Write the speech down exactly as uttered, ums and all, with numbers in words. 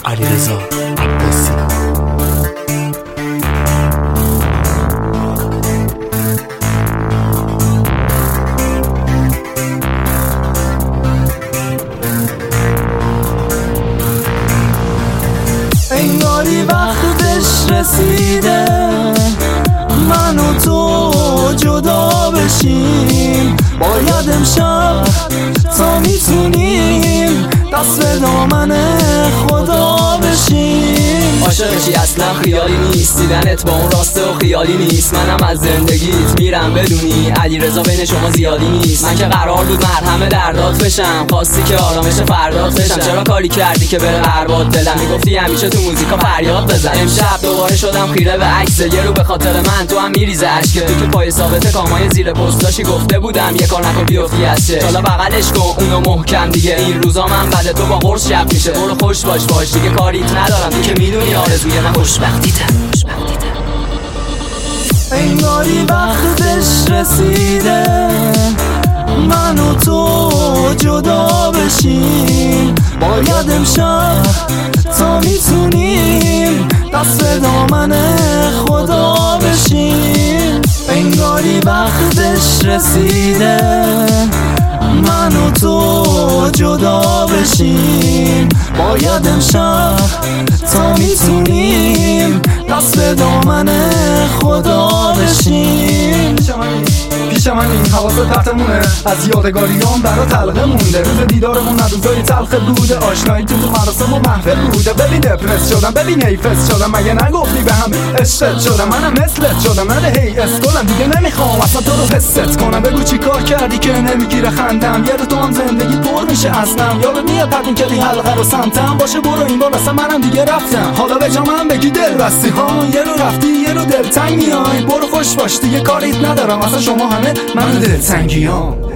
علیرضا عباسی. انگاری وقتش رسیده من و تو جدا بشیم، باید امشب تا میتونیم دست به دامن خدا بشیم. عاشقشی اصلا خیالی نیست، دیدنت با اون راسته و خیالی نیست. منم از زندگیت میرم بدونی علیرضا بین شما زیادی نیست. من که قرار بود مرهم دردات بشم، خواستی که آرامش فردات بشم. چرا کاری کردی که بره قربات دلم؟ میگفتی همیشه تو موزیکا فریاد بزن. امشب دوباره شدم خیره به عکس یه رو، به خاطر من تو هم میریزه اشک. تو که پای ثابت کامای زیر پستاشی گفته بودم یه کار نکن بیفتی از چه. حالا بغلش کن اونو محکم دیگه، این روزا من بعد تو با قرص شب میشه. برو خوش باش باش دیگه کاریت ندارم، تو که میدونی آرزوی من خوشبختیته. انگاری وقتش رسیده من و تو جدا بشیم، باید امشب تا میتونیم دست به دامن خدا بشیم. انگاری وقتش رسیده من و تو جدا بشیم، باید امشب تا میتونیم دست به دامن خدا بشیم. پیش من این حواست پرتمونه، از یادگاریام برا تلقه مونده. روز دیدارمون روزای تلخ بوده، آشنایی تو تو مراسم و محفل بوده. ببین دپرس شدم، ببین حیفت شدم، مگه نگفتی به هم عشقت شدم؟ منم مثلت شدم، من هی اسکلم دیگه نمیخوام اصلا تو رو حست کنم. بگو چی کار کردی که نمیگیره خندم؟ یه رو تو هم زندگی پر میشه اصلا. یادت میاد قدیم که حلقه رو سمتم باشه؟ برو این بار اصلا منم دیگه رفتم. حالا به جا من بگی دل بستی ها، یه رو رفتی یه رو دلتنگ میای. برو خوش باش دیگه کاریت ندارم، اصلا شما همه من دلتنگیام.